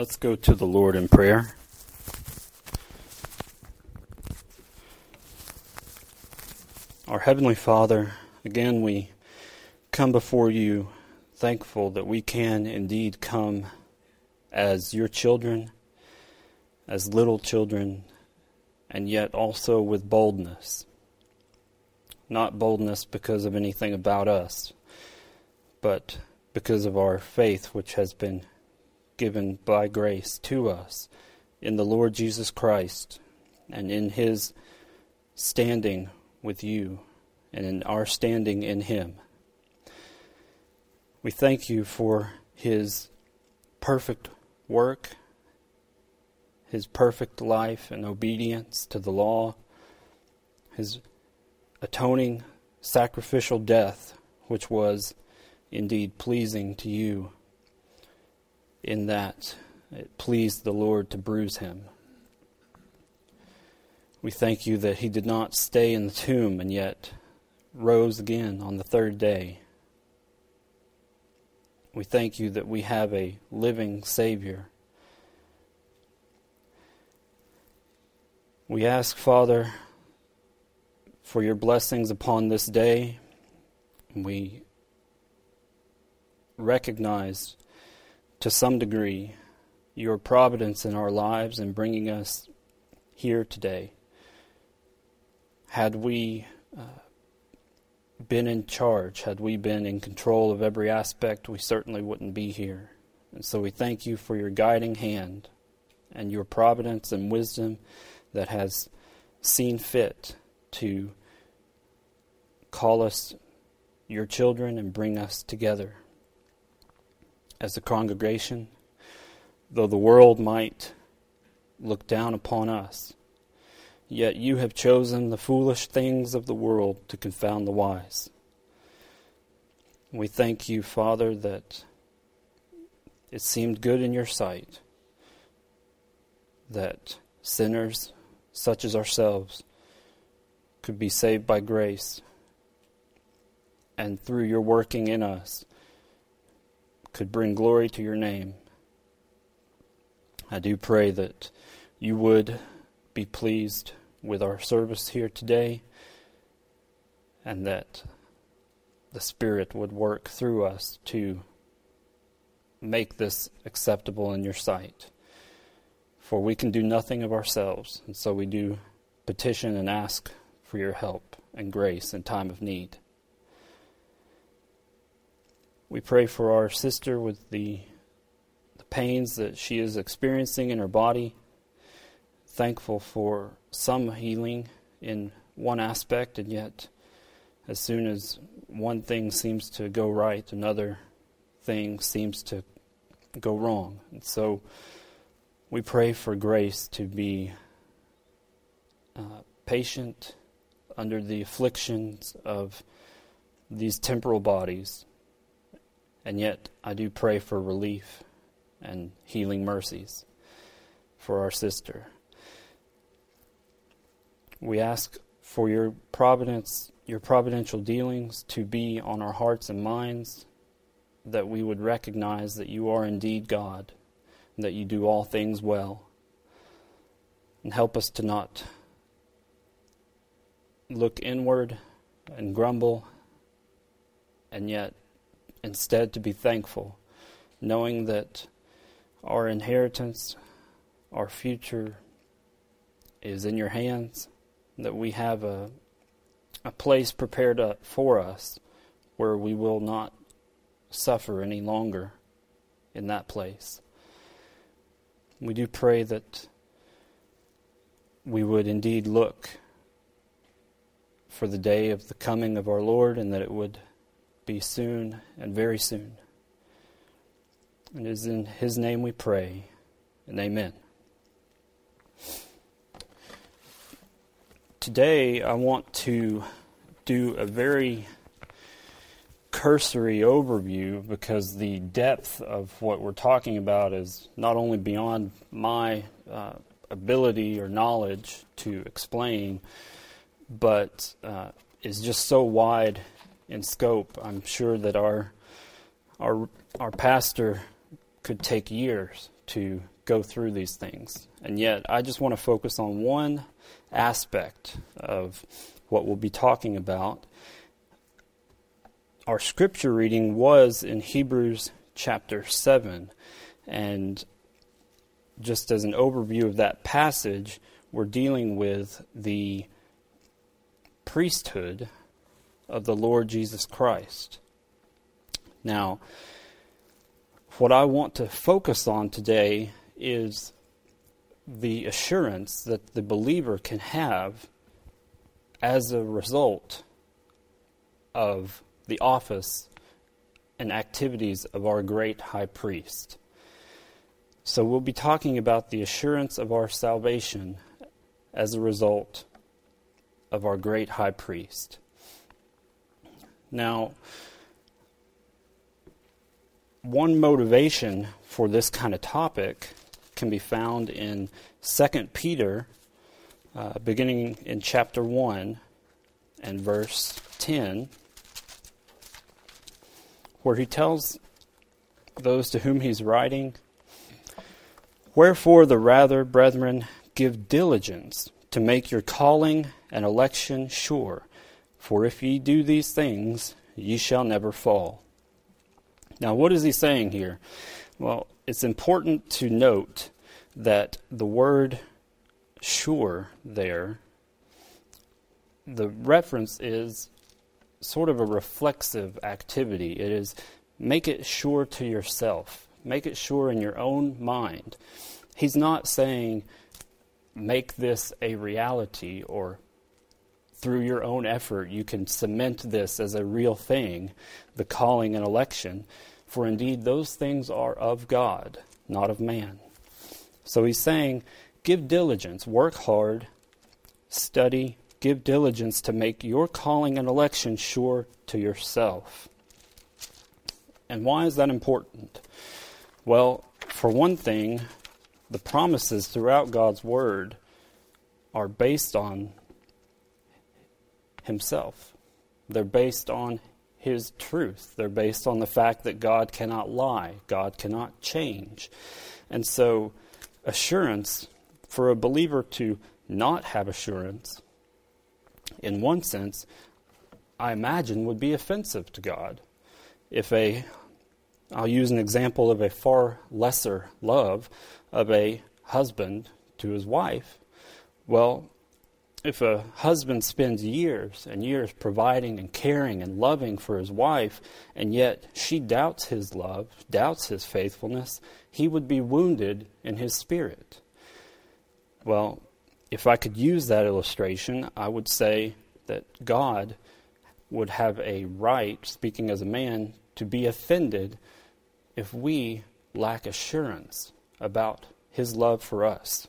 Let's go to the Lord in prayer. Our Heavenly Father, again we come before you thankful that we can indeed come as your children, as little children, and yet also with boldness. Not boldness because of anything about us, but because of our faith which has been given by grace to us in the Lord Jesus Christ and in His standing with you and in our standing in Him. We thank you for His perfect work, His perfect life and obedience to the law, His atoning sacrificial death, which was indeed pleasing to you, in that it pleased the Lord to bruise Him. We thank you that He did not stay in the tomb and yet rose again on the third day. We thank you that we have a living Savior. We ask, Father, for your blessings upon this day. We recognize to some degree your providence in our lives in bringing us here today. Had we been in charge, had we been in control of every aspect, we certainly wouldn't be here. And so we thank you for your guiding hand and your providence and wisdom that has seen fit to call us your children and bring us together as a congregation. Though the world might look down upon us, yet you have chosen the foolish things of the world to confound the wise. We thank you, Father, that it seemed good in your sight that sinners such as ourselves could be saved by grace, and through your working in us could bring glory to your name. I do pray that you would be pleased with our service here today, and that the Spirit would work through us to make this acceptable in your sight. For we can do nothing of ourselves, and so we do petition and ask for your help and grace in time of need. We pray for our sister with the pains that she is experiencing in her body. Thankful for some healing in one aspect, and yet as soon as one thing seems to go right, another thing seems to go wrong. And so we pray for grace to be patient under the afflictions of these temporal bodies. And yet I do pray for relief and healing mercies for our sister. We ask for your providence, your providential dealings to be on our hearts and minds, that we would recognize that you are indeed God, and that you do all things well. And help us to not look inward and grumble, and yet instead to be thankful, knowing that our inheritance, our future is in your hands, that we have a place prepared for us where we will not suffer any longer in that place. We do pray that we would indeed look for the day of the coming of our Lord, and that it would be soon and very soon. And it is in His name we pray, and amen. Today I want to do a very cursory overview, because the depth of what we're talking about is not only beyond my ability or knowledge to explain, but is just so wide in scope. I'm sure that our pastor could take years to go through these things. And yet, I just want to focus on one aspect of what we'll be talking about. Our scripture reading was in Hebrews chapter 7. And just as an overview of that passage, we're dealing with the priesthood of the Lord Jesus Christ. Now, what I want to focus on today is the assurance that the believer can have as a result of the office and activities of our great high priest. So we'll be talking about the assurance of our salvation as a result of our great high priest. Now, one motivation for this kind of topic can be found in 2 Peter, beginning in chapter 1 and verse 10, where he tells those to whom he's writing, "Wherefore the rather, brethren, give diligence to make your calling and election sure. For if ye do these things, ye shall never fall." Now, what is he saying here? Well, it's important to note that the word sure there, the reference is sort of a reflexive activity. It is make it sure to yourself. Make it sure in your own mind. He's not saying make this a reality or through your own effort you can cement this as a real thing, the calling and election. For indeed those things are of God, not of man. So he's saying give diligence, work hard, study, give diligence to make your calling and election sure to yourself. And why is that important? Well, for one thing, the promises throughout God's Word are based on Himself. They're based on His truth. They're based on the fact that God cannot lie. God cannot change. And so, assurance, for a believer to not have assurance, in one sense, I imagine would be offensive to God. I'll use an example of a far lesser love of a husband to his wife. Well, if a husband spends years and years providing and caring and loving for his wife, and yet she doubts his love, doubts his faithfulness, he would be wounded in his spirit. Well, if I could use that illustration, I would say that God would have a right, speaking as a man, to be offended if we lack assurance about His love for us.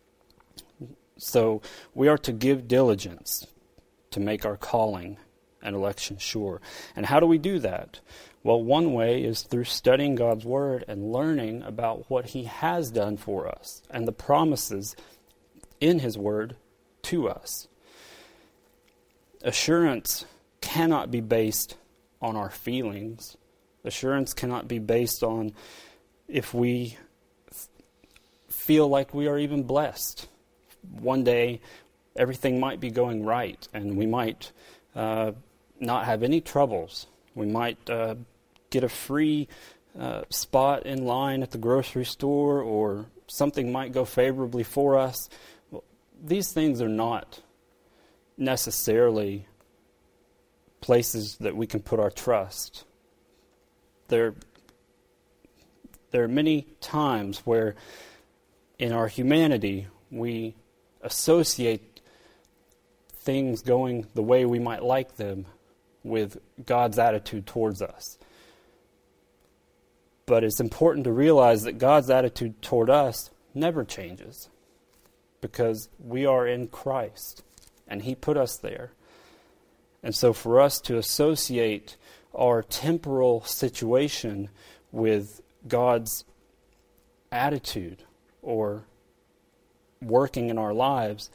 So we are to give diligence to make our calling and election sure. And how do we do that? Well, one way is through studying God's Word and learning about what He has done for us and the promises in His Word to us. Assurance cannot be based on our feelings. Assurance cannot be based on if we feel like we are even blessed. One day, everything might be going right, and we might not have any troubles. We might get a free spot in line at the grocery store, or something might go favorably for us. Well, these things are not necessarily places that we can put our trust. There are many times where in our humanity we associate things going the way we might like them with God's attitude towards us. But it's important to realize that God's attitude toward us never changes, because we are in Christ and He put us there. And so for us to associate our temporal situation with God's attitude or working in our lives,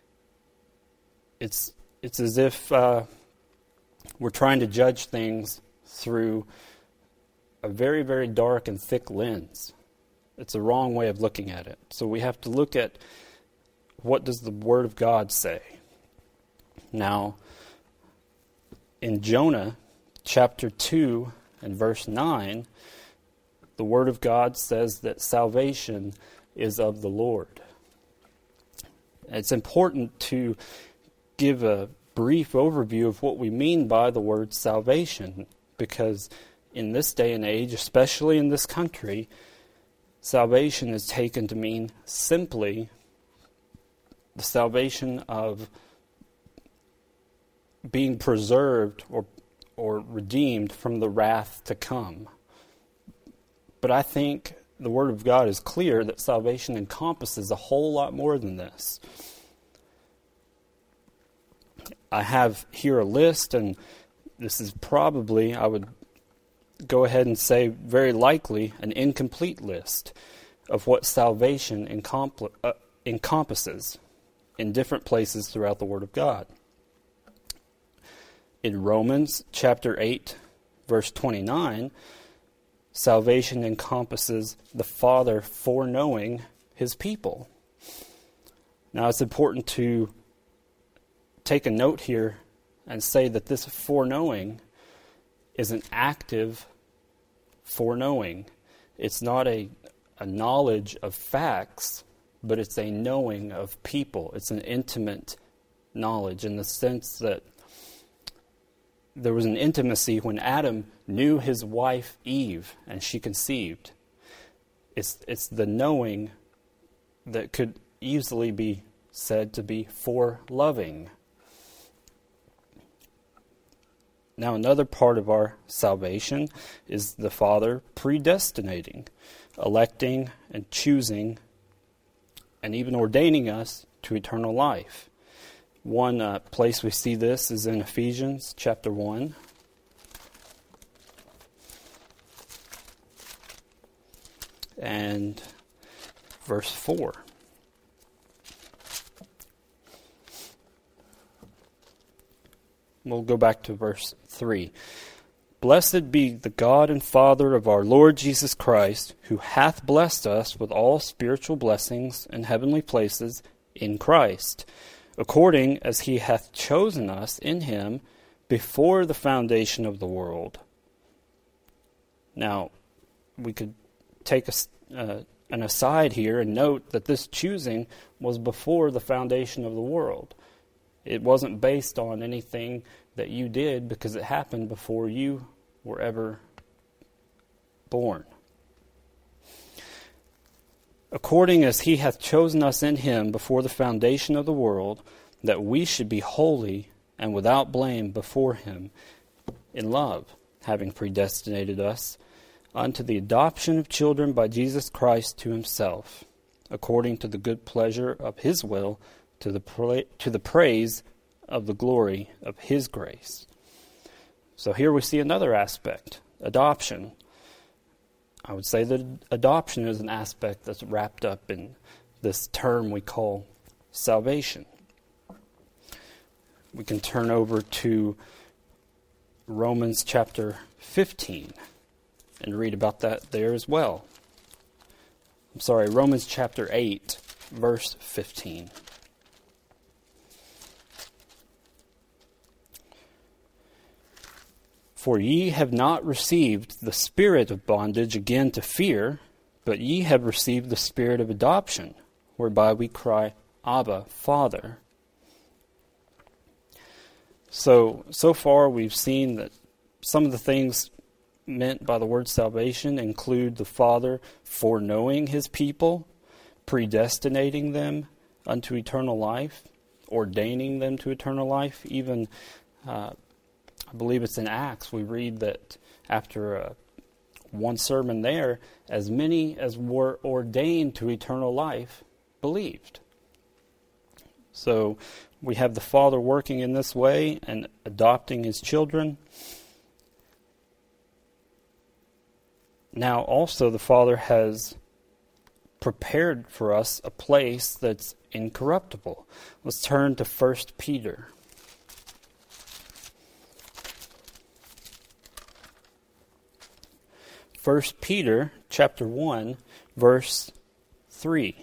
it's as if we're trying to judge things through a very, very dark and thick lens. It's a wrong way of looking at it. So we have to look at what does the Word of God say. Now, in Jonah chapter 2 and verse 9, the Word of God says that salvation is of the Lord. It's important to give a brief overview of what we mean by the word salvation, because in this day and age, especially in this country, salvation is taken to mean simply the salvation of being preserved or redeemed from the wrath to come. But I think the Word of God is clear that salvation encompasses a whole lot more than this. I have here a list, and this is probably, I would go ahead and say very likely, an incomplete list of what salvation encompasses in different places throughout the Word of God. In Romans chapter 8, verse 29, salvation encompasses the Father foreknowing His people. Now it's important to take a note here and say that this foreknowing is an active foreknowing. It's not a knowledge of facts, but it's a knowing of people. It's an intimate knowledge in the sense that there was an intimacy when Adam knew his wife Eve and she conceived. It's the knowing that could easily be said to be foreloving. Now, another part of our salvation is the Father predestinating, electing and choosing, and even ordaining us to eternal life. One place we see this is in Ephesians chapter 1. And verse 4. We'll go back to verse 3. Blessed be the God and Father of our Lord Jesus Christ, who hath blessed us with all spiritual blessings in heavenly places in Christ, according as He hath chosen us in Him before the foundation of the world. Now, we could take an aside here and note that this choosing was before the foundation of the world. It wasn't based on anything that you did, because it happened before you were ever born. According as He hath chosen us in Him before the foundation of the world, that we should be holy and without blame before Him in love, having predestinated us unto the adoption of children by Jesus Christ to Himself, according to the good pleasure of His will, to the praise of the glory of His grace. So here we see another aspect, adoption. I would say that adoption is an aspect that's wrapped up in this term we call salvation. We can turn over to Romans chapter 15 and read about that there as well. Romans chapter 8, verse 15. For ye have not received the spirit of bondage again to fear, but ye have received the spirit of adoption, whereby we cry, Abba, Father. So far we've seen that some of the things meant by the word salvation include the Father foreknowing His people, predestinating them unto eternal life, ordaining them to eternal life. Even, I believe it's in Acts, we read that after one sermon there, as many as were ordained to eternal life believed. So we have the Father working in this way and adopting His children. Now also the Father has prepared for us a place that's incorruptible. Let's turn to 1 Peter. 1 Peter chapter 1, verse 3.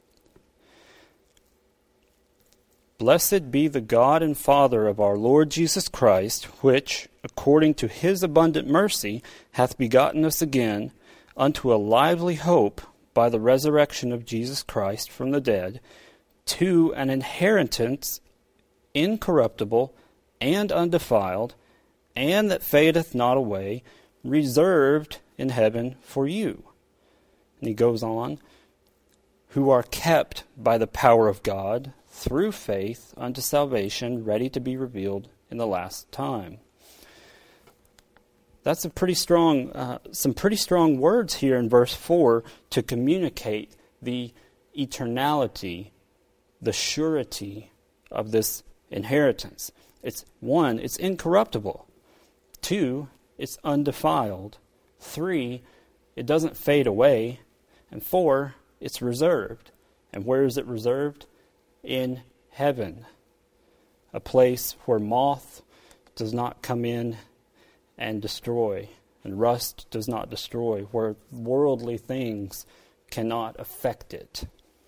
Blessed be the God and Father of our Lord Jesus Christ, which, according to his abundant mercy, hath begotten us again unto a lively hope by the resurrection of Jesus Christ from the dead, to an inheritance incorruptible and undefiled, and that fadeth not away, reserved in heaven for you. And he goes on, who are kept by the power of God through faith unto salvation, ready to be revealed in the last time. That's a pretty strong, some pretty strong words here in verse 4 to communicate the eternality, the surety of this inheritance. It's 1, it's incorruptible. 2, it's undefiled. 3, it doesn't fade away. And 4, it's reserved. And where is it reserved? In heaven, a place where moth does not come in and destroy, and rust does not destroy, where worldly things cannot affect it.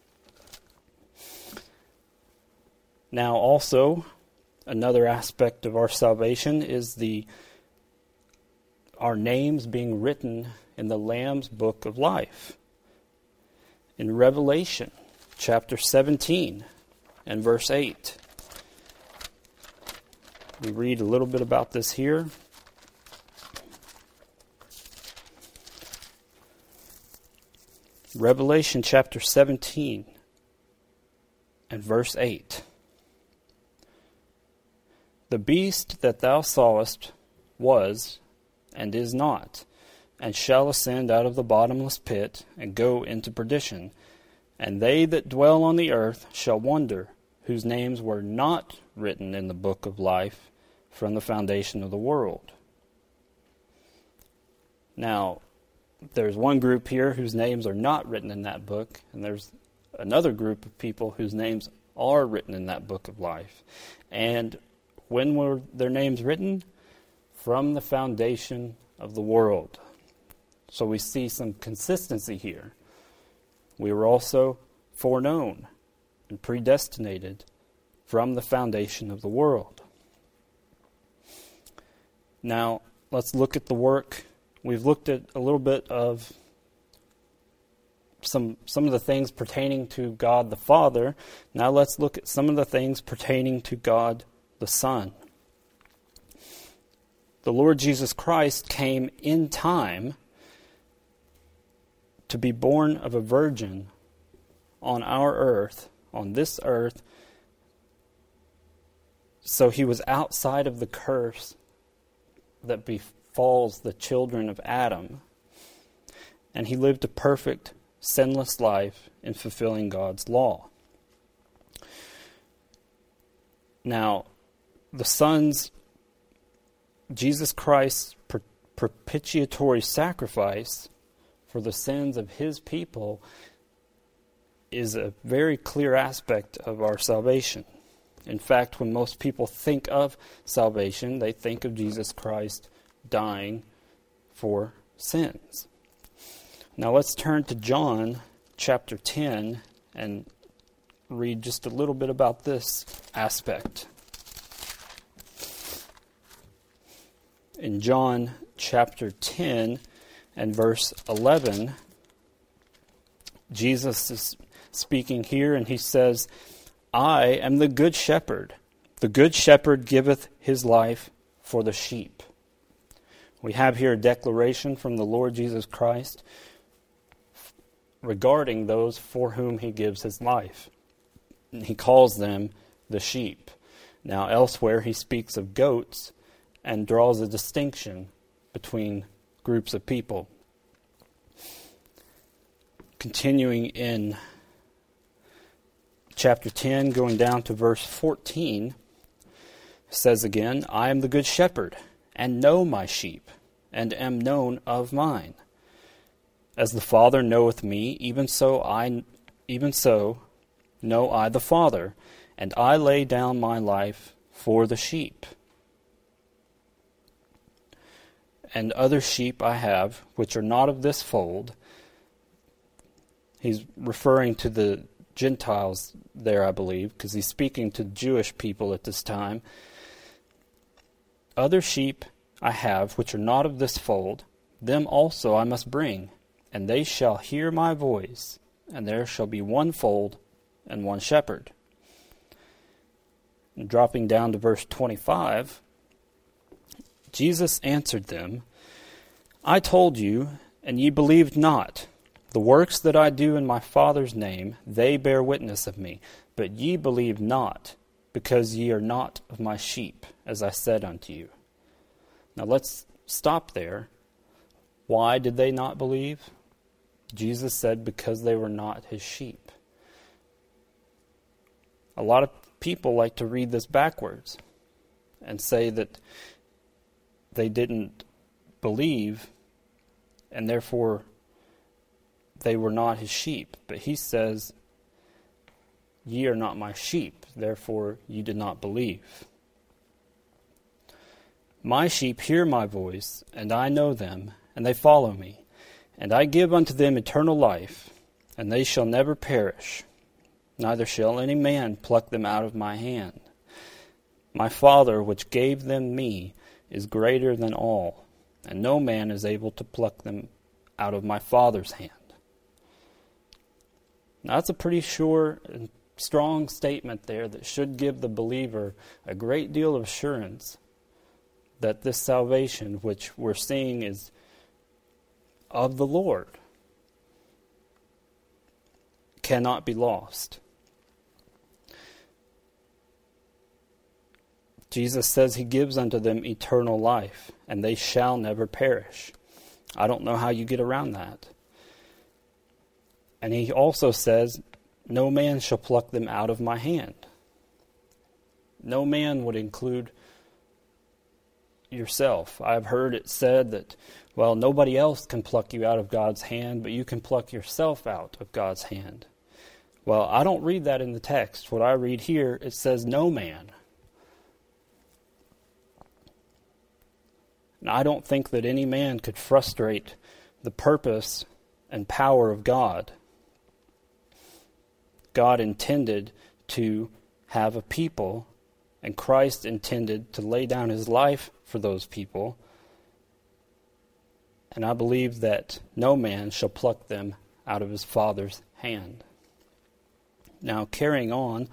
Now also, another aspect of our salvation is our names being written in the Lamb's book of life. In Revelation chapter 17 and verse 8, we read a little bit about this here. Revelation chapter 17 and verse 8. The beast that thou sawest was, and is not, and shall ascend out of the bottomless pit, and go into perdition. And they that dwell on the earth shall wonder, whose names were not written in the book of life from the foundation of the world. Now, there's one group here whose names are not written in that book, and there's another group of people whose names are written in that book of life. And when were their names written? From the foundation of the world. So we see some consistency here. We were also foreknown and predestinated from the foundation of the world. Now, let's look at the work. We've looked at a little bit of some of the things pertaining to God the Father. Now let's look at some of the things pertaining to God the Son. The Lord Jesus Christ came in time to be born of a virgin on our earth, on this earth. So he was outside of the curse that befalls the children of Adam. And he lived a perfect, sinless life in fulfilling God's law. Now, the Son's, Jesus Christ's propitiatory sacrifice for the sins of his people is a very clear aspect of our salvation. In fact, when most people think of salvation, they think of Jesus Christ dying for sins. Now let's turn to John chapter 10 and read just a little bit about this aspect. In John chapter 10 and verse 11, Jesus is speaking here, and he says, I am the good shepherd. The good shepherd giveth his life for the sheep. We have here a declaration from the Lord Jesus Christ regarding those for whom he gives his life. He calls them the sheep. Now elsewhere he speaks of goats and draws a distinction between groups of people. Continuing in chapter 10, going down to verse 14, says again, I am the good shepherd, and know my sheep, and am known of mine. As the Father knoweth me, even so know I the Father, and I lay down my life for the sheep. and other sheep I have, which are not of this fold." He's referring to the Gentiles there, I believe, because he's speaking to Jewish people at this time. "Other sheep I have, which are not of this fold, them also I must bring, and they shall hear my voice, and there shall be one fold and one shepherd." And dropping down to verse 25, Jesus answered them, "I told you, and ye believed not. The works that I do in my Father's name, they bear witness of me. But ye believe not, because ye are not of my sheep, as I said unto you." Now let's stop there. Why did they not believe? Jesus said because they were not his sheep. A lot of people like to read this backwards and say that they didn't believe and therefore they were not his sheep. But he says, "Ye are not my sheep, therefore you did not believe. My sheep hear my voice, and I know them, and they follow me. And I give unto them eternal life, and they shall never perish, neither shall any man pluck them out of my hand. My Father, which gave them me, is greater than all, and no man is able to pluck them out of my Father's hand." Now, that's a pretty sure and strong statement there that should give the believer a great deal of assurance that this salvation, which we're seeing is of the Lord, cannot be lost. Jesus says he gives unto them eternal life, and they shall never perish. I don't know how you get around that. And he also says, "No man shall pluck them out of my hand." No man would include yourself. I've heard it said that, well, nobody else can pluck you out of God's hand, but you can pluck yourself out of God's hand. Well, I don't read that in the text. What I read here, it says no man. And I don't think that any man could frustrate the purpose and power of God. God intended to have a people, and Christ intended to lay down his life for those people. And I believe that no man shall pluck them out of his Father's hand. Now, carrying on,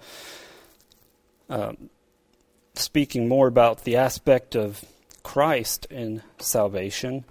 speaking more about the aspect of Christ in salvation,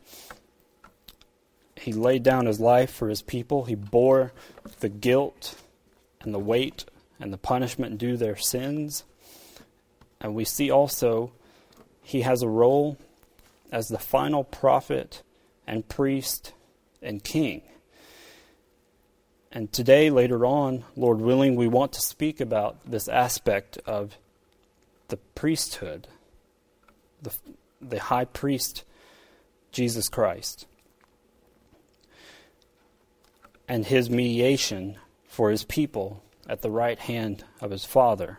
he laid down his life for his people. He bore the guilt and the weight and the punishment due their sins. And we see also he has a role as the final prophet and priest and king. And today, later on, Lord willing, we want to speak about this aspect of the priesthood, the high priest, Jesus Christ, and his mediation for his people at the right hand of his Father.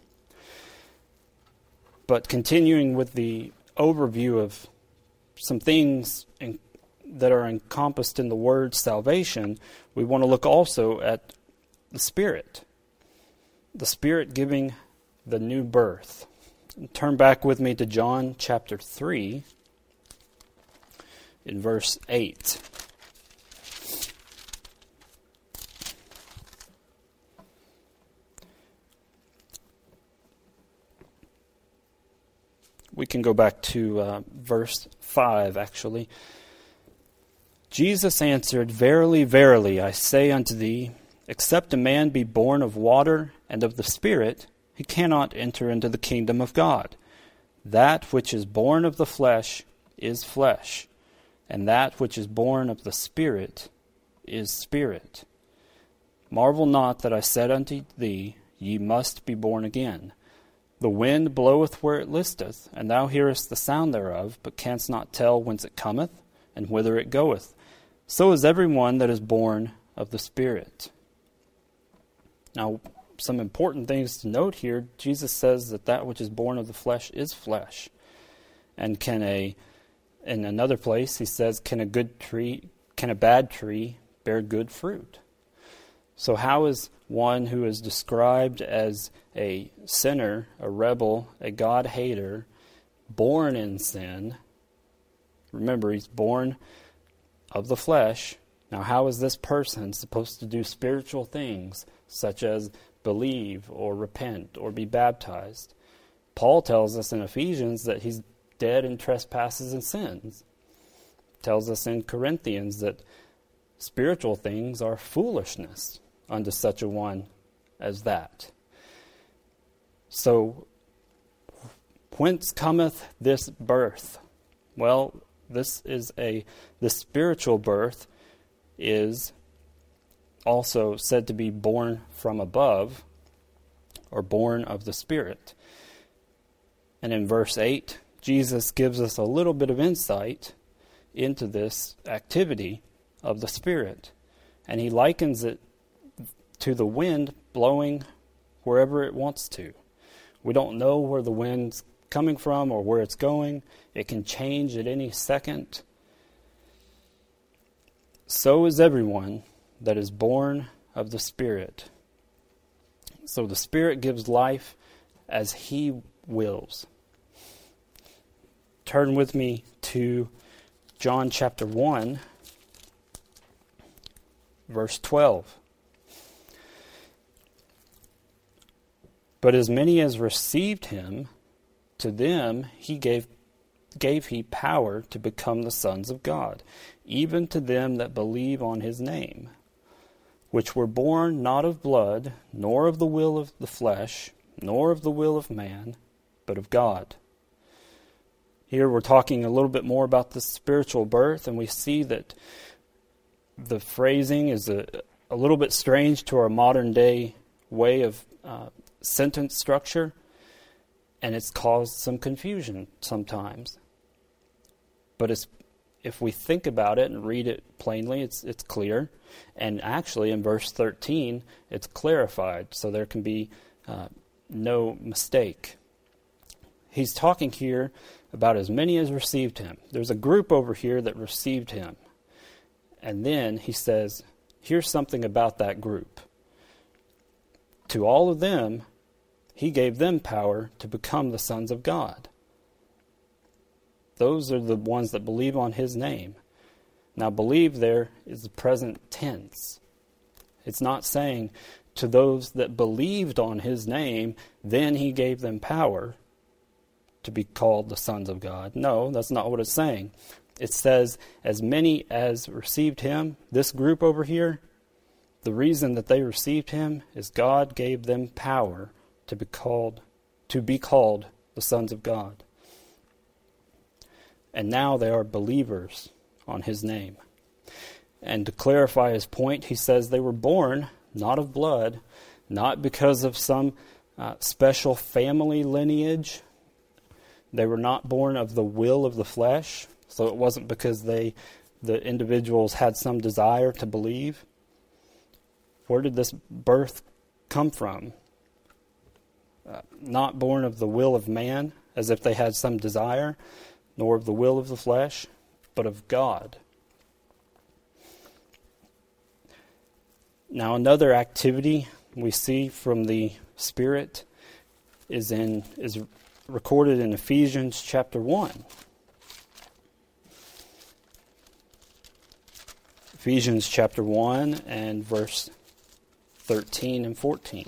But continuing with the overview of some things that are encompassed in the word salvation, we want to look also at the Spirit giving the new birth. Turn back with me to John chapter 3 in verse 8. We can go back to verse 5, actually. Jesus answered, "Verily, verily, I say unto thee, except a man be born of water and of the Spirit, he cannot enter into the kingdom of God. That which is born of the flesh is flesh, and that which is born of the Spirit is spirit. Marvel not that I said unto thee, ye must be born again. The wind bloweth where it listeth, and thou hearest the sound thereof, but canst not tell whence it cometh, and whither it goeth. So is every one that is born of the Spirit." Now, some important things to note here. Jesus says that which is born of the flesh is flesh. And can a In another place, he says, can a bad tree bear good fruit? So how is one who is described as a sinner, a rebel, a God-hater, born in sin? Remember, he's born of the flesh. Now, how is this person supposed to do spiritual things, such as believe or repent or be baptized? Paul tells us in Ephesians that he's dead in trespasses and sins. Tells us in Corinthians that spiritual things are foolishness unto such a one as that. So, whence cometh this birth? Well, this spiritual birth is also said to be born from above, or born of the Spirit. And in verse 8, Jesus gives us a little bit of insight into this activity of the Spirit. And he likens it to the wind blowing wherever it wants to. We don't know where the wind's coming from or where it's going. It can change at any second. So is everyone that is born of the Spirit. So the Spirit gives life as He wills. Turn with me to John chapter 1, verse 12. But as many as received Him, to them He gave He power to become the sons of God, even to them that believe on His name, which were born not of blood, nor of the will of the flesh, nor of the will of man, but of God. Here we're talking a little bit more about the spiritual birth, and we see that the phrasing is a little bit strange to our modern day way of sentence structure, and it's caused some confusion sometimes. But if we think about it and read it plainly, it's clear. And actually in verse 13, it's clarified, so there can be no mistake. He's talking here about as many as received Him. There's a group over here that received Him. And then he says, here's something about that group. To all of them, He gave them power to become the sons of God. Those are the ones that believe on His name. Now, believe there is the present tense. It's not saying to those that believed on His name, then He gave them power to be called the sons of God. No, that's not what it's saying. It says, as many as received Him, this group over here, the reason that they received Him is God gave them power to be called the sons of God. And now they are believers on His name. And to clarify his point, he says they were born not of blood, not because of some special family lineage. They were not born of the will of the flesh, so it wasn't because the individuals had some desire to believe. Where did this birth come from? Not born of the will of man, as if they had some desire, nor of the will of the flesh, but of God. Now, another activity we see from the Spirit is recorded in Ephesians chapter 1. Ephesians chapter 1 and verse 13 and 14.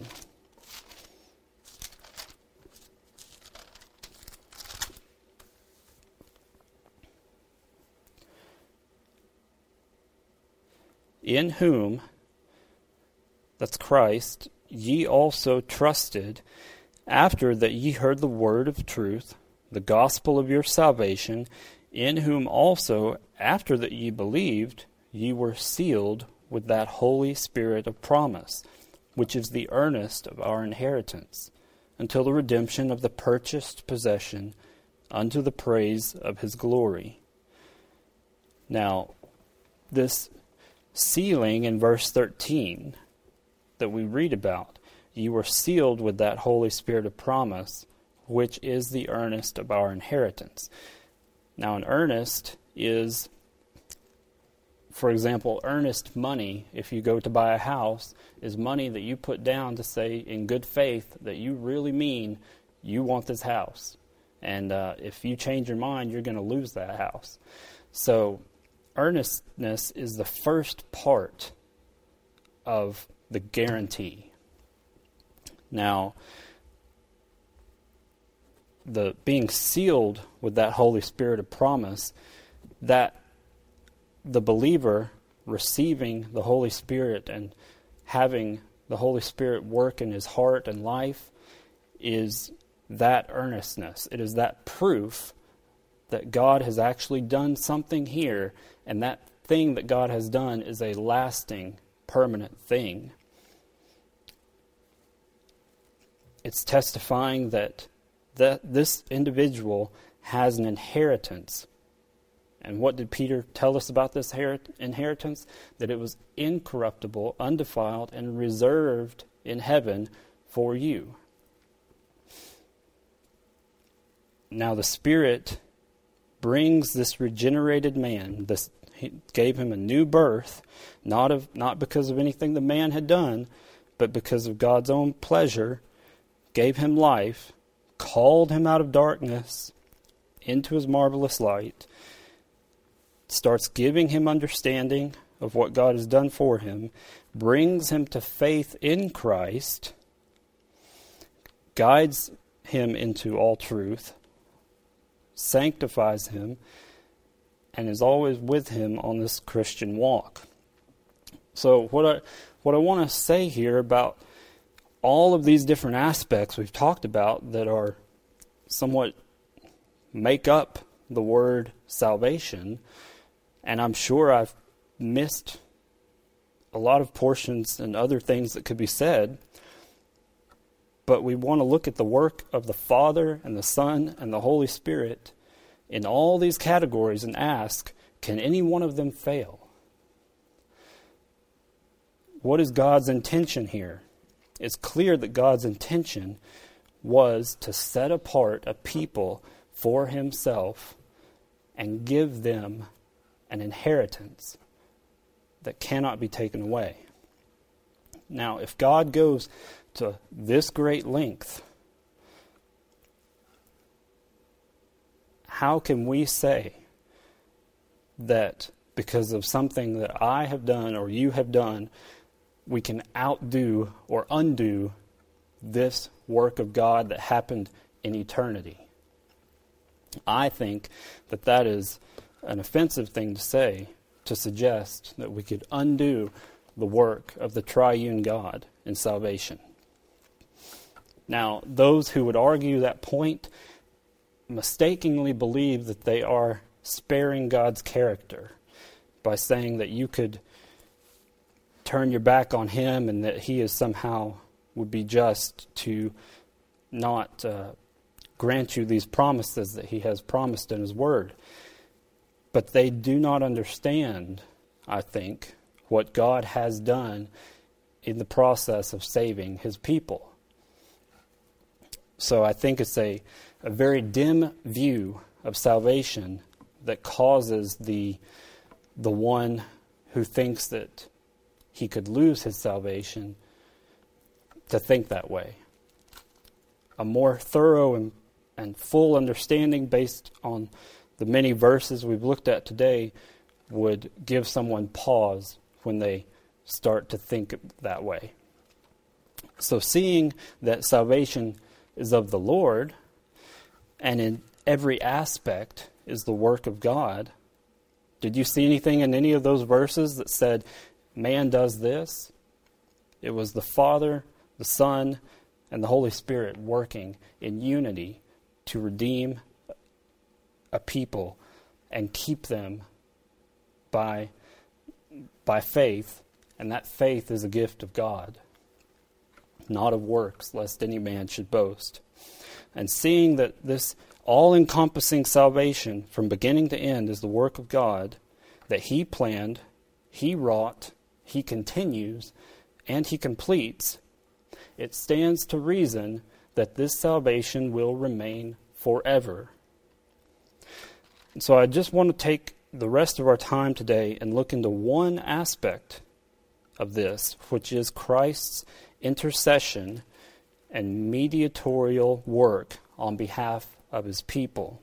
In whom, that's Christ, ye also trusted, after that ye heard the word of truth, the gospel of your salvation, in whom also, after that ye believed, ye were sealed with that Holy Spirit of promise, which is the earnest of our inheritance, until the redemption of the purchased possession, unto the praise of His glory. Now, this sealing in verse 13 that we read about, you were sealed with that Holy Spirit of promise, which is the earnest of our inheritance. Now, an earnest is, for example, earnest money, if you go to buy a house, is money that you put down to say in good faith that you really mean you want this house. And if you change your mind, you're going to lose that house. So earnestness is the first part of the guarantee. Now, the being sealed with that Holy Spirit of promise, that the believer receiving the Holy Spirit and having the Holy Spirit work in his heart and life is that earnestness. It is that proof that God has actually done something here, and that thing that God has done is a lasting, permanent thing. It's testifying that this individual has an inheritance. And what did Peter tell us about this inheritance? That it was incorruptible, undefiled, and reserved in heaven for you. Now the Spirit brings this regenerated man, he gave him a new birth, not because of anything the man had done, but because of God's own pleasure, gave him life, called him out of darkness into his marvelous light, starts giving him understanding of what God has done for him, brings him to faith in Christ, guides him into all truth, sanctifies him, and is always with him on this Christian walk. So what I want to say here about all of these different aspects we've talked about that are somewhat make up the word salvation, and I'm sure I've missed a lot of portions and other things that could be said, but we want to look at the work of the Father and the Son and the Holy Spirit in all these categories and ask, can any one of them fail? What is God's intention here? It's clear that God's intention was to set apart a people for himself and give them an inheritance that cannot be taken away. Now, if God goes to this great length, how can we say that because of something that I have done or you have done, we can outdo or undo this work of God that happened in eternity? I think that is an offensive thing to say, to suggest that we could undo the work of the triune God in salvation. Now, those who would argue that point mistakenly believe that they are sparing God's character by saying that you could turn your back on him and that he is somehow would be just to not grant you these promises that he has promised in his word. But they do not understand, I think, what God has done in the process of saving his people. So I think it's a very dim view of salvation that causes the one who thinks that he could lose his salvation to think that way. A more thorough and full understanding based on the many verses we've looked at today would give someone pause when they start to think that way. So seeing that salvation is of the Lord, and in every aspect is the work of God, did you see anything in any of those verses that said, man does this? It was the Father, the Son, and the Holy Spirit working in unity to redeem a people and keep them by faith, and that faith is a gift of God, not of works, lest any man should boast. And seeing that this all-encompassing salvation from beginning to end is the work of God, that he planned, he wrought, he continues, and he completes, it stands to reason that this salvation will remain forever. And so I just want to take the rest of our time today and look into one aspect of this, which is Christ's intercession and mediatorial work on behalf of his people.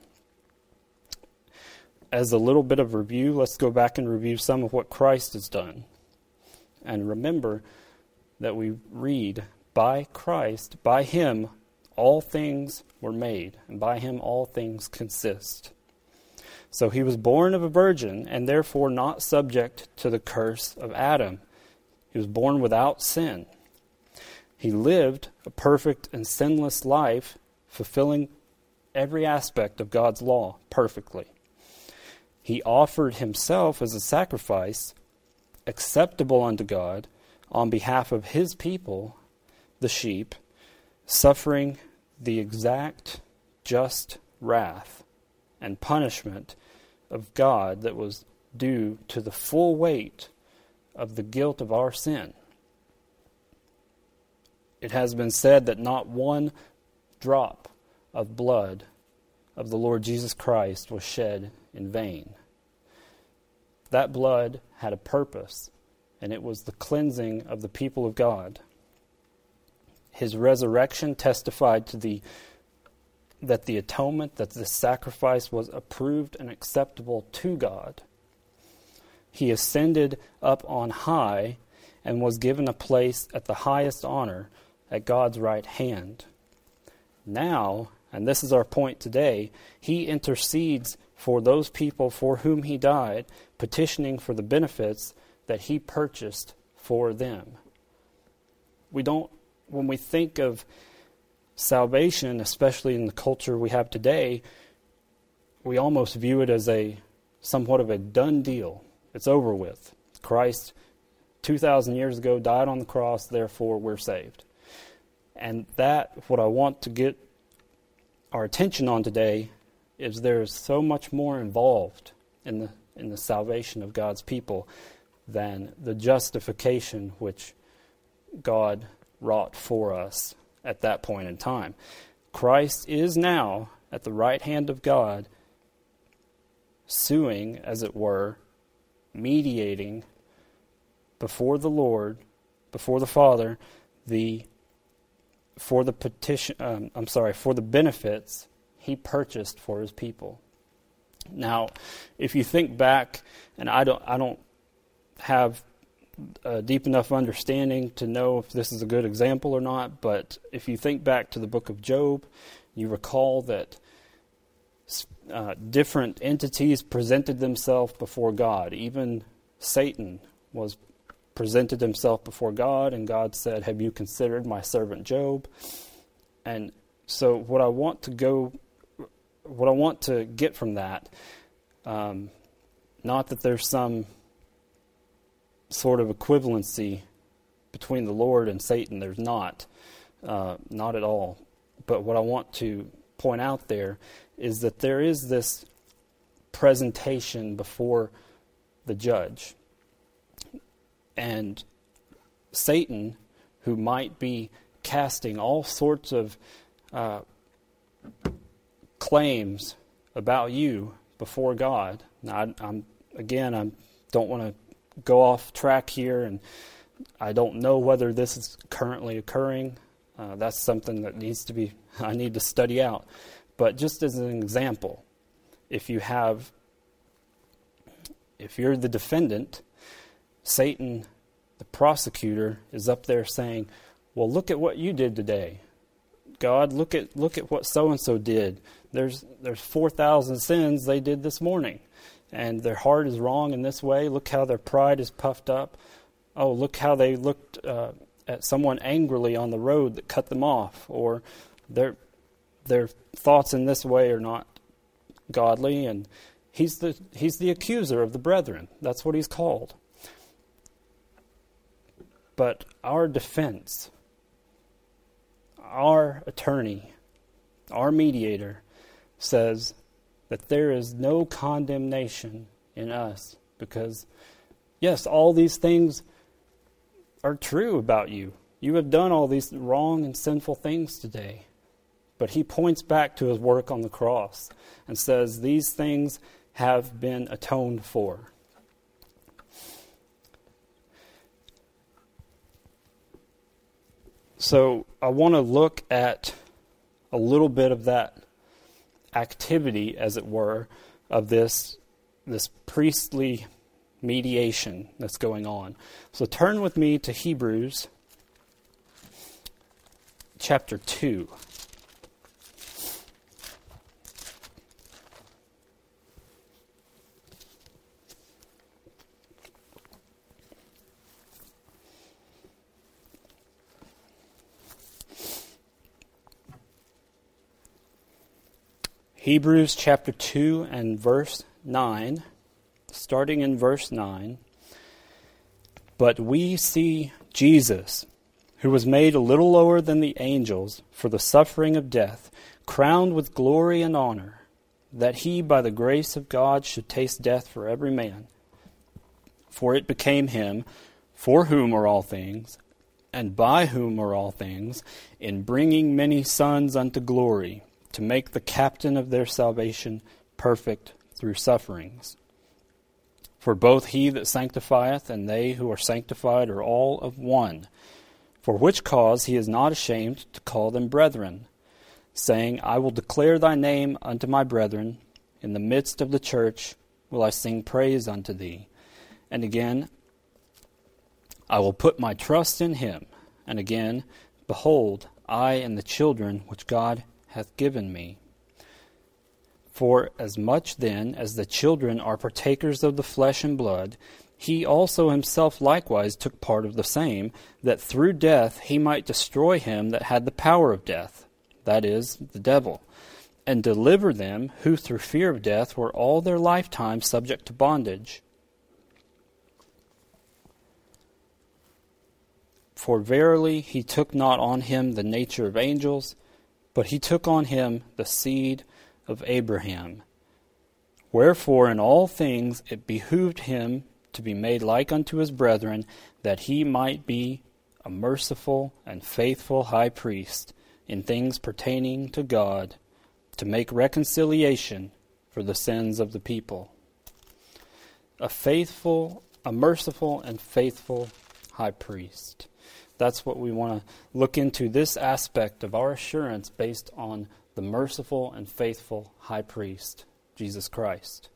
As a little bit of review, let's go back and review some of what Christ has done. And remember that we read, by Christ, by him, all things were made, and by him all things consist. So he was born of a virgin, and therefore not subject to the curse of Adam. He was born without sin. He lived a perfect and sinless life, fulfilling every aspect of God's law perfectly. He offered himself as a sacrifice acceptable unto God on behalf of his people, the sheep, suffering the exact just wrath and punishment of God that was due to the full weight of the guilt of our sin. It has been said that not one drop of blood of the Lord Jesus Christ was shed in vain. That blood had a purpose, and it was the cleansing of the people of God. His resurrection testified to that the atonement, that the sacrifice was approved and acceptable to God. He ascended up on high and was given a place at the highest honor at God's right hand. Now, and this is our point today, he intercedes for those people for whom he died, petitioning for the benefits that he purchased for them. When we think of salvation, especially in the culture we have today, we almost view it as somewhat of a done deal. It's over with. Christ, 2,000 years ago, died on the cross, therefore we're saved. And what I want to get our attention on today is there's so much more involved in the salvation of God's people than the justification which God wrought for us at that point in time. Christ is now at the right hand of God, suing, as it were, mediating before the Lord, before the Father, for the benefits he purchased for his people. Now, if you think back, and I don't have a deep enough understanding to know if this is a good example or not, but if you think back to the book of Job, you recall that different entities presented themselves before God. Even Satan presented himself before God, and God said, "Have you considered my servant Job?" And so what I want to get from that, not that there's some sort of equivalency between the Lord and Satan. There's not at all. But what I want to point out there is that there is this presentation before the judge. And Satan, who might be casting all sorts of claims about you before God. Now, I don't want to go off track here, and I don't know whether this is currently occurring. That's something that I need to study out. But just as an example, if you're the defendant, Satan, the prosecutor, is up there saying, "Well, look at what you did today. God, look at what so-and-so did. There's 4,000 sins they did this morning. And their heart is wrong in this way. Look how their pride is puffed up. Oh, look how they looked at someone angrily on the road that cut them off. Or their thoughts in this way are not godly." And he's the accuser of the brethren. That's what he's called. But our defense, our attorney, our mediator, says that there is no condemnation in us because, yes, all these things are true about you. You have done all these wrong and sinful things today. But he points back to his work on the cross and says these things have been atoned for. So I want to look at a little bit of that activity, as it were, of this priestly mediation that's going on. So turn with me to Hebrews chapter 2. Hebrews chapter 2 and verse 9, starting in verse 9. But we see Jesus, who was made a little lower than the angels for the suffering of death, crowned with glory and honor, that he by the grace of God should taste death for every man. For it became him, for whom are all things, and by whom are all things, in bringing many sons unto glory, to make the captain of their salvation perfect through sufferings. For both he that sanctifieth and they who are sanctified are all of one. For which cause he is not ashamed to call them brethren, saying, I will declare thy name unto my brethren. In the midst of the church will I sing praise unto thee. And again, I will put my trust in him. And again, behold, I and the children which God hath given me. For as much then as the children are partakers of the flesh and blood, he also himself likewise took part of the same, that through death he might destroy him that had the power of death, that is, the devil, and deliver them who through fear of death were all their lifetime subject to bondage. For verily he took not on him the nature of angels, but he took on him the seed of Abraham. Wherefore in all things it behooved him to be made like unto his brethren, that he might be a merciful and faithful high priest in things pertaining to God, to make reconciliation for the sins of the people. A merciful and faithful high priest. That's what we want to look into, this aspect of our assurance based on the merciful and faithful high priest, Jesus Christ.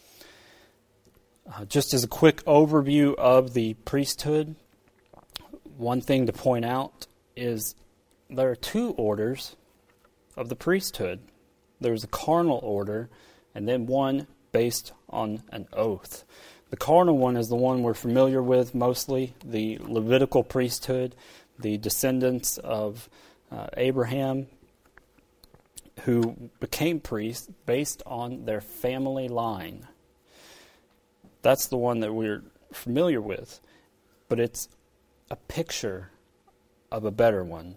Just as a quick overview of the priesthood, one thing to point out is there are two orders of the priesthood. There's a carnal order and then one based on an oath. The carnal one is the one we're familiar with mostly, the Levitical priesthood, the descendants of Abraham, who became priests based on their family line. That's the one that we're familiar with, but it's a picture of a better one.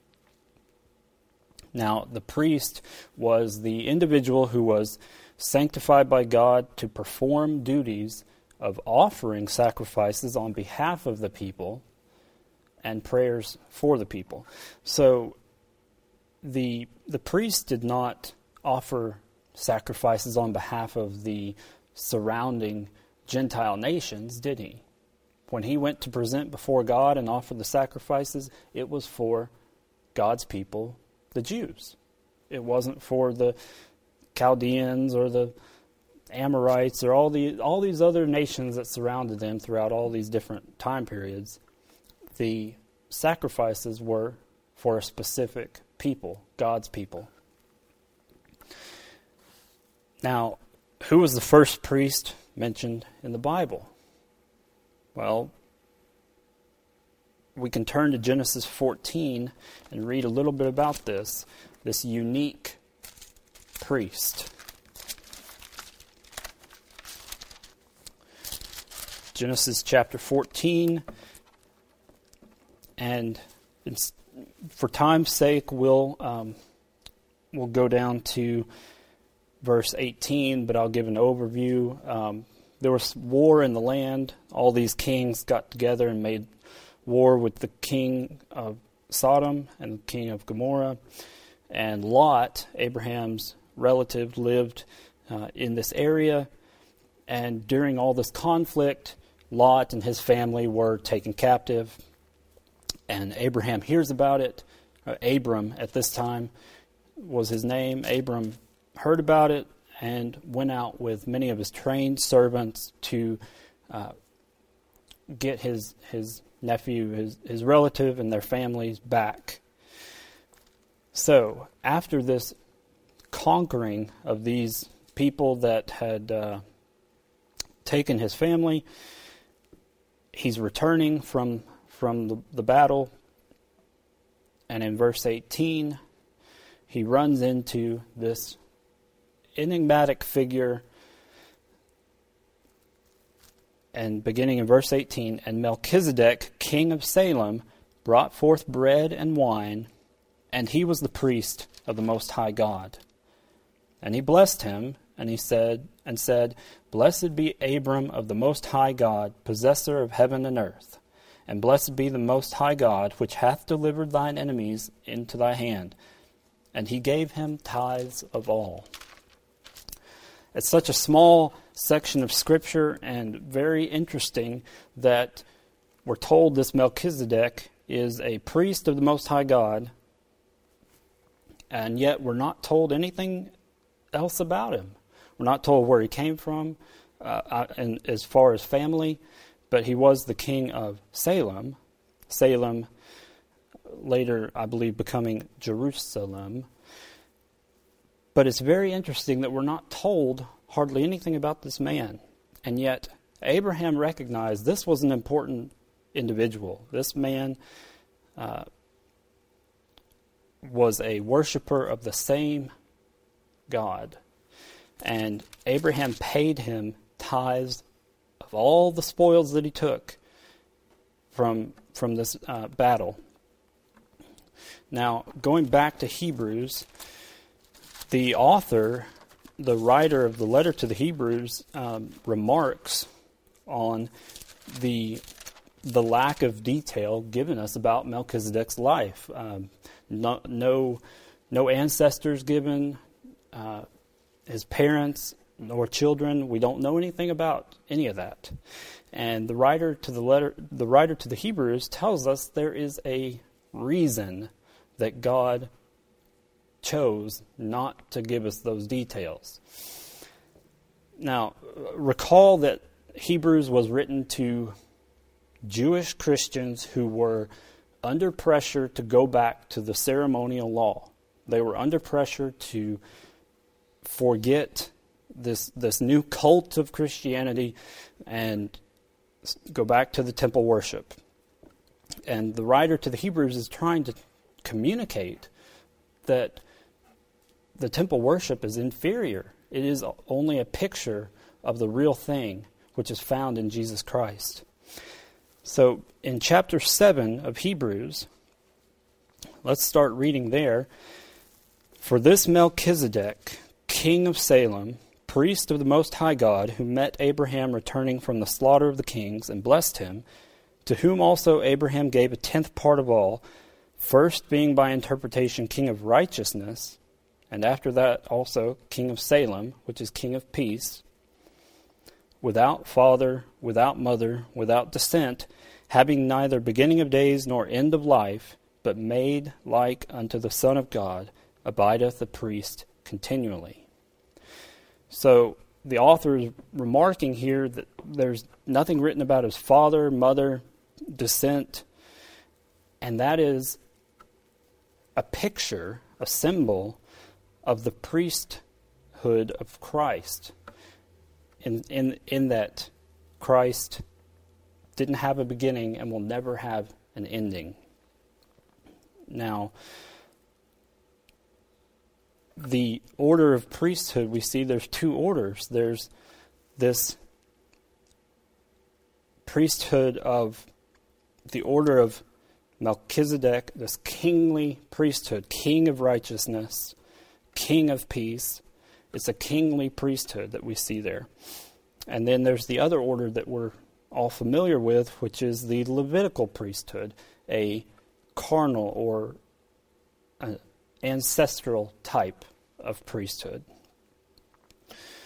Now, the priest was the individual who was sanctified by God to perform duties of offering sacrifices on behalf of the people and prayers for the people. So the priest did not offer sacrifices on behalf of the surrounding Gentile nations, did he? When he went to present before God and offer the sacrifices, it was for God's people, the Jews. It wasn't for the Chaldeans or the Amorites or all these other nations that surrounded them throughout all these different time periods. The sacrifices were for a specific people, God's people. Now, who was the first priest mentioned in the Bible? Well, we can turn to Genesis 14 and read a little bit about this unique priest. Genesis chapter 14, and for time's sake, we'll go down to verse 18, but I'll give an overview. There was war in the land. All these kings got together and made war with the king of Sodom and the king of Gomorrah. And Lot, Abraham's relative, lived in this area. And during all this conflict, Lot and his family were taken captive. And Abraham hears about it. Abram at this time was his name. Abram heard about it and went out with many of his trained servants to get his nephew, his relative, and their families back. So, after this conquering of these people that had taken his family, he's returning from the battle, and in verse 18, he runs into this enigmatic figure. And beginning in verse 18, and Melchizedek, king of Salem, brought forth bread and wine, and he was the priest of the Most High God. And he blessed him, and he said, Blessed be Abram of the Most High God, possessor of heaven and earth. And blessed be the Most High God, which hath delivered thine enemies into thy hand. And he gave him tithes of all. It's such a small section of Scripture and very interesting that we're told this Melchizedek is a priest of the Most High God, and yet we're not told anything else about him. We're not told where he came from and as far as family, but he was the king of Salem. Salem later, I believe, becoming Jerusalem. But it's very interesting that we're not told hardly anything about this man. And yet, Abraham recognized this was an important individual. This man was a worshiper of the same God. And Abraham paid him tithes of all the spoils that he took from this battle. Now, going back to Hebrews, the author, the writer of the letter to the Hebrews, remarks on the lack of detail given us about Melchizedek's life. No ancestors given, his parents nor children. We don't know anything about any of that. And the writer to the Hebrews tells us there is a reason that God chose not to give us those details. Now, recall that Hebrews was written to Jewish Christians who were under pressure to go back to the ceremonial law. They were under pressure to forget this new cult of Christianity and go back to the temple worship. And the writer to the Hebrews is trying to communicate that the temple worship is inferior. It is only a picture of the real thing, which is found in Jesus Christ. So in chapter 7 of Hebrews, let's start reading there. For this Melchizedek, king of Salem, priest of the Most High God, who met Abraham returning from the slaughter of the kings and blessed him, to whom also Abraham gave a 10th part of all, first being by interpretation king of righteousness, and after that also king of Salem, which is king of peace, without father, without mother, without descent, having neither beginning of days nor end of life, but made like unto the Son of God, abideth a priest continually. So the author is remarking here that there's nothing written about his father, mother, descent, and that is a picture, a symbol of the priesthood of Christ. In that Christ didn't have a beginning and will never have an ending. Now, the order of priesthood, we see there's two orders. There's this priesthood of the order of Melchizedek, this kingly priesthood, king of righteousness, king of peace. It's a kingly priesthood that we see there. And then there's the other order that we're all familiar with, which is the Levitical priesthood, a carnal or an ancestral type of priesthood.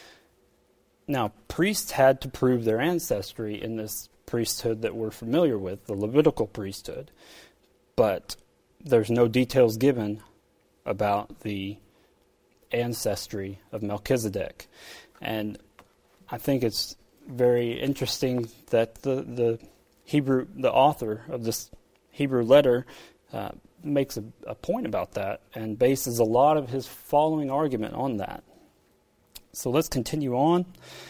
Now, priests had to prove their ancestry in this priesthood that we're familiar with, the Levitical priesthood, but there's no details given about the ancestry of Melchizedek. And I think it's very interesting that the author of this Hebrew letter makes a point about that and bases a lot of his following argument on that. So let's continue on.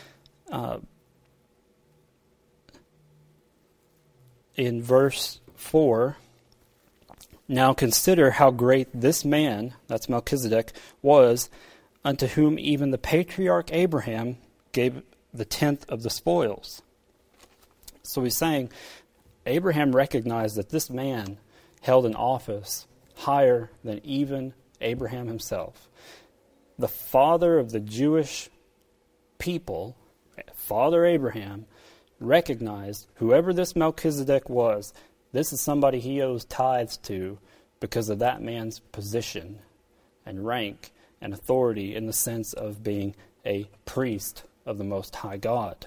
In verse 4, now consider how great this man, that's Melchizedek, was, unto whom even the patriarch Abraham gave the tenth of the spoils. So he's saying Abraham recognized that this man held an office higher than even Abraham himself. The father of the Jewish people, Father Abraham, recognized whoever this Melchizedek was, this is somebody he owes tithes to because of that man's position and rank and authority in the sense of being a priest of the Most High God.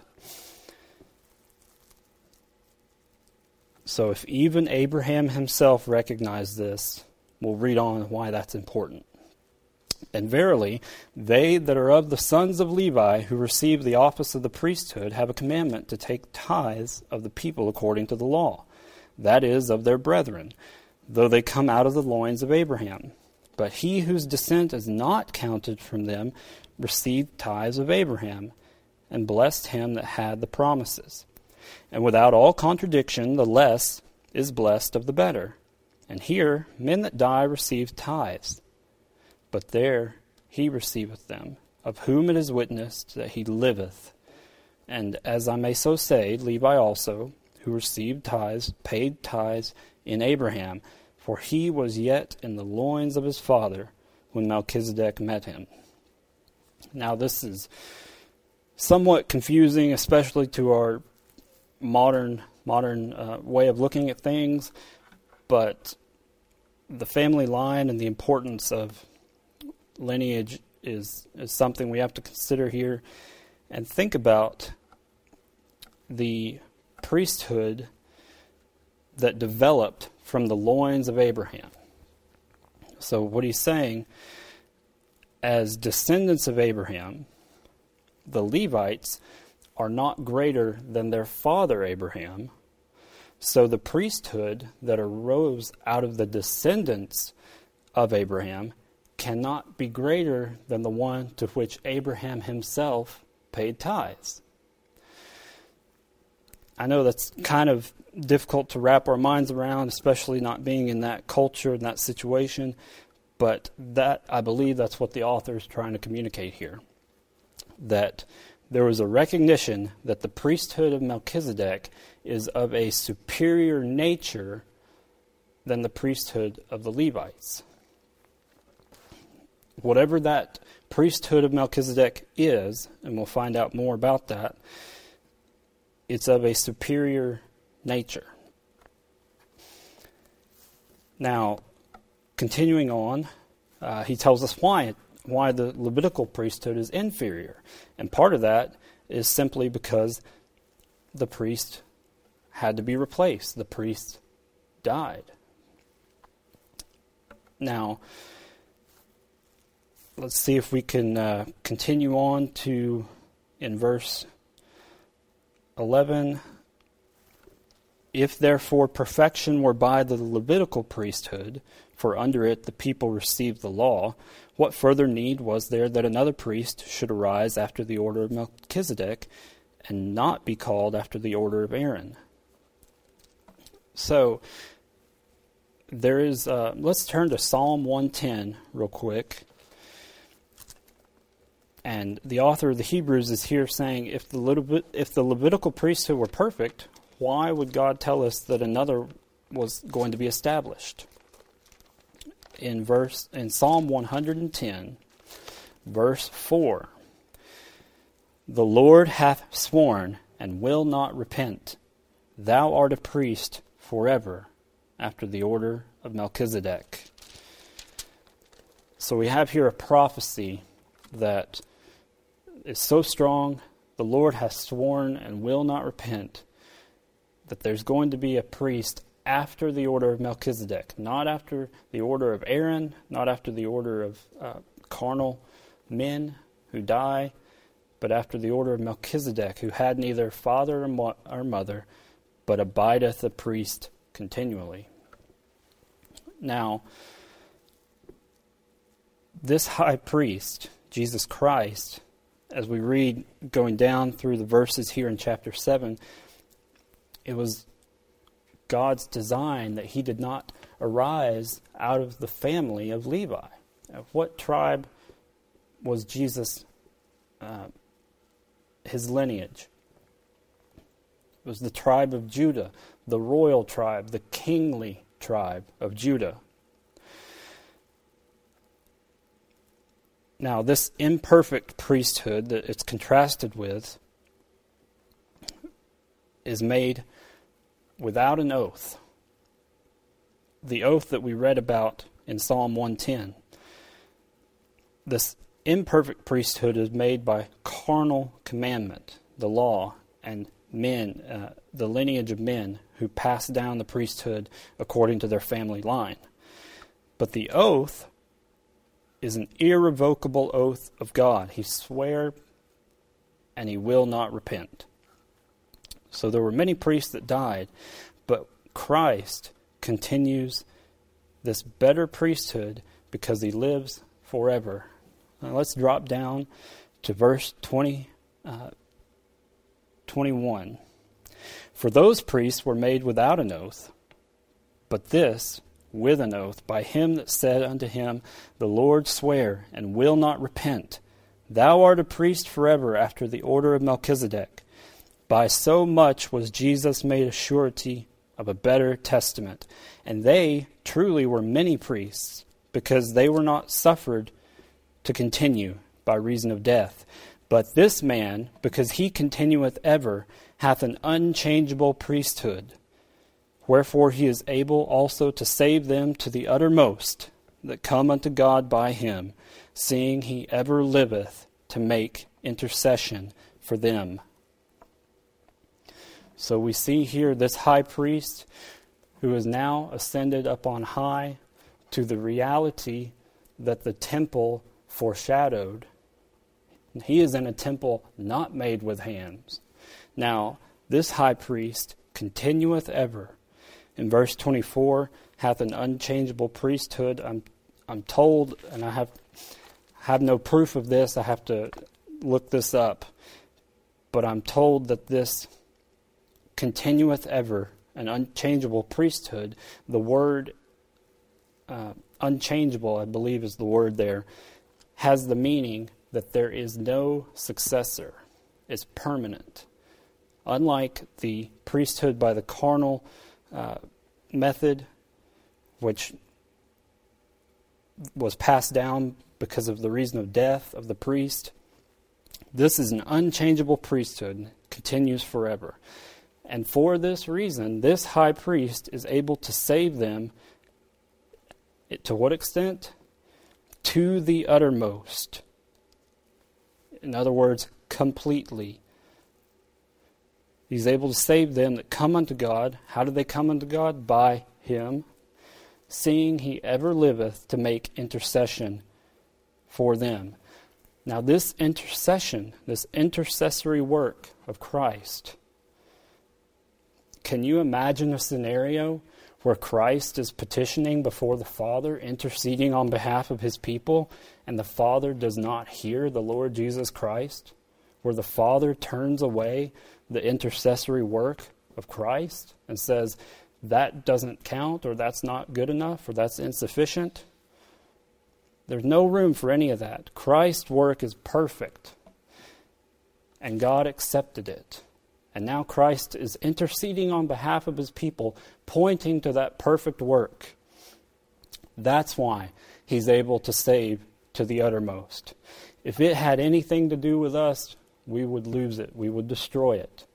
So if even Abraham himself recognized this, we'll read on why that's important. And verily, they that are of the sons of Levi who receive the office of the priesthood have a commandment to take tithes of the people according to the law, that is, of their brethren, though they come out of the loins of Abraham. But he whose descent is not counted from them received tithes of Abraham, and blessed him that had the promises. And without all contradiction, the less is blessed of the better. And here men that die receive tithes, but there he receiveth them, of whom it is witnessed that he liveth. And as I may so say, Levi also, who received tithes, paid tithes in Abraham, for he was yet in the loins of his father when Melchizedek met him. Now this is somewhat confusing, especially to our modern way of looking at things, but the family line and the importance of lineage is something we have to consider here and think about the priesthood that developed from the loins of Abraham. So what he's saying, as descendants of Abraham, the Levites are not greater than their father Abraham, so the priesthood that arose out of the descendants of Abraham cannot be greater than the one to which Abraham himself paid tithes. I know that's kind of difficult to wrap our minds around, especially not being in that culture and that situation, but that I believe that's what the author is trying to communicate here. That there was a recognition that the priesthood of Melchizedek is of a superior nature than the priesthood of the Levites. Whatever that priesthood of Melchizedek is, and we'll find out more about that, it's of a superior nature. Now, continuing on, he tells us why the Levitical priesthood is inferior. And part of that is simply because the priest had to be replaced. The priest died. Now, let's see if we can continue on to, in verse 11, if therefore perfection were by the Levitical priesthood, for under it the people received the law, what further need was there that another priest should arise after the order of Melchizedek, and not be called after the order of Aaron? So, there is, let's turn to Psalm 110 real quick. And the author of the Hebrews is here saying, if the Levitical priesthood were perfect, why would God tell us that another was going to be established? In Psalm 110, verse 4, the Lord hath sworn and will not repent. Thou art a priest forever, after the order of Melchizedek. So we have here a prophecy that is so strong the Lord has sworn and will not repent that there's going to be a priest after the order of Melchizedek, not after the order of Aaron, not after the order of carnal men who die, but after the order of Melchizedek, who had neither father or mother, but abideth a priest continually. Now, this high priest, Jesus Christ, as we read going down through the verses here in chapter 7, it was God's design that he did not arise out of the family of Levi. What tribe was Jesus, his lineage? It was the tribe of Judah, the royal tribe, the kingly tribe of Judah. Now, this imperfect priesthood that it's contrasted with is made without an oath. The oath that we read about in Psalm 110. This imperfect priesthood is made by carnal commandment, the law, and men, the lineage of men who pass down the priesthood according to their family line. But the oath is an irrevocable oath of God. He swore and he will not repent. So there were many priests that died, but Christ continues this better priesthood because he lives forever. Now let's drop down to verse 21. For those priests were made without an oath, but this with an oath, by him that said unto him, The Lord sware, and will not repent. Thou art a priest forever after the order of Melchizedek. By so much was Jesus made a surety of a better testament. And they truly were many priests, because they were not suffered to continue by reason of death. But this man, because he continueth ever, hath an unchangeable priesthood. Wherefore he is able also to save them to the uttermost that come unto God by him, seeing he ever liveth to make intercession for them. So we see here this high priest who is now ascended up on high to the reality that the temple foreshadowed. He is in a temple not made with hands. Now, this high priest continueth ever. In verse 24, hath an unchangeable priesthood. I'm told, and I have no proof of this. I have to look this up. But I'm told that this continueth ever, an unchangeable priesthood. The word unchangeable, I believe is the word there, has the meaning that there is no successor. It's permanent. Unlike the priesthood by the carnal method, which was passed down because of the reason of death of the priest, this is an unchangeable priesthood, continues forever. And for this reason, this high priest is able to save them. To what extent? To the uttermost. In other words, completely. He's able to save them that come unto God. How do they come unto God? By him, seeing he ever liveth to make intercession for them. Now this intercession, this intercessory work of Christ, can you imagine a scenario where Christ is petitioning before the Father, interceding on behalf of his people, and the Father does not hear the Lord Jesus Christ? Where the Father turns away the intercessory work of Christ and says, that doesn't count, or that's not good enough, or that's insufficient? There's no room for any of that. Christ's work is perfect, and God accepted it. And now Christ is interceding on behalf of his people, pointing to that perfect work. That's why he's able to save to the uttermost. If it had anything to do with us, we would lose it. We would destroy it.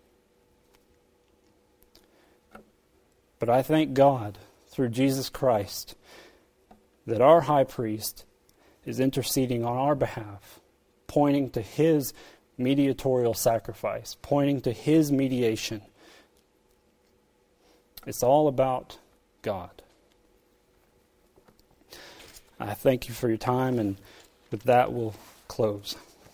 But I thank God, through Jesus Christ, that our high priest is interceding on our behalf, pointing to his mediatorial sacrifice, pointing to his mediation. It's all about God. I thank you for your time, and with that we'll close.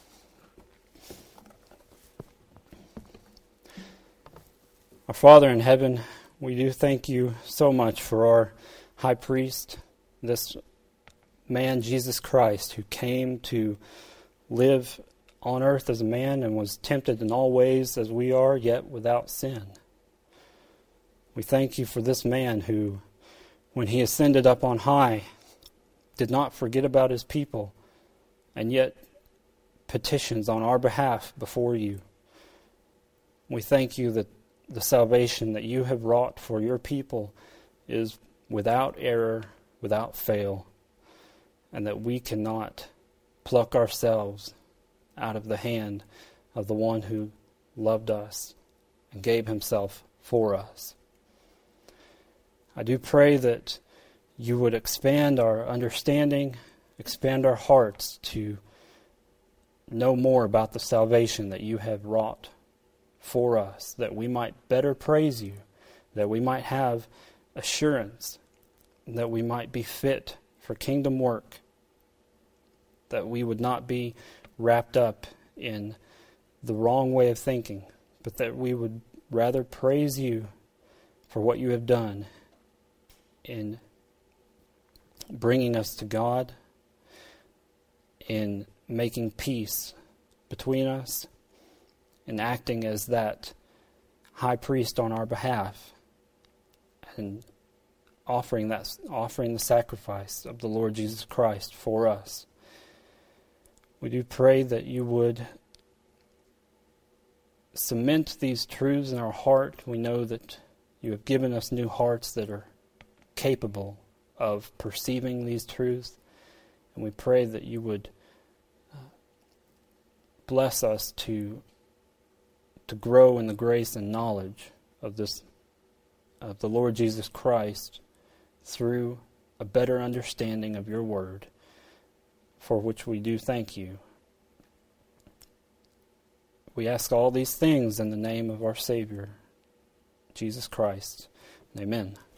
Our Father in heaven, we do thank you so much for our high priest, this man, Jesus Christ, who came to live on earth as a man and was tempted in all ways as we are, yet without sin. We thank you for this man who, when he ascended up on high, did not forget about his people, and yet petitions on our behalf before you. We thank you that the salvation that you have wrought for your people is without error, without fail, and that we cannot pluck ourselves out of the hand of the one who loved us and gave himself for us. I do pray that you would expand our understanding, expand our hearts to know more about the salvation that you have wrought for us, that we might better praise you, that we might have assurance, that we might be fit for kingdom work, that we would not be wrapped up in the wrong way of thinking, but that we would rather praise you for what you have done in bringing us to God, in making peace between us, and acting as that high priest on our behalf, and offering the sacrifice of the Lord Jesus Christ for us. We do pray that you would cement these truths in our heart. We know that you have given us new hearts that are capable of perceiving these truths, and we pray that you would bless us to grow in the grace and knowledge of the Lord Jesus Christ through a better understanding of your word, for which we do thank you. We ask all these things in the name of our Savior, Jesus Christ. Amen.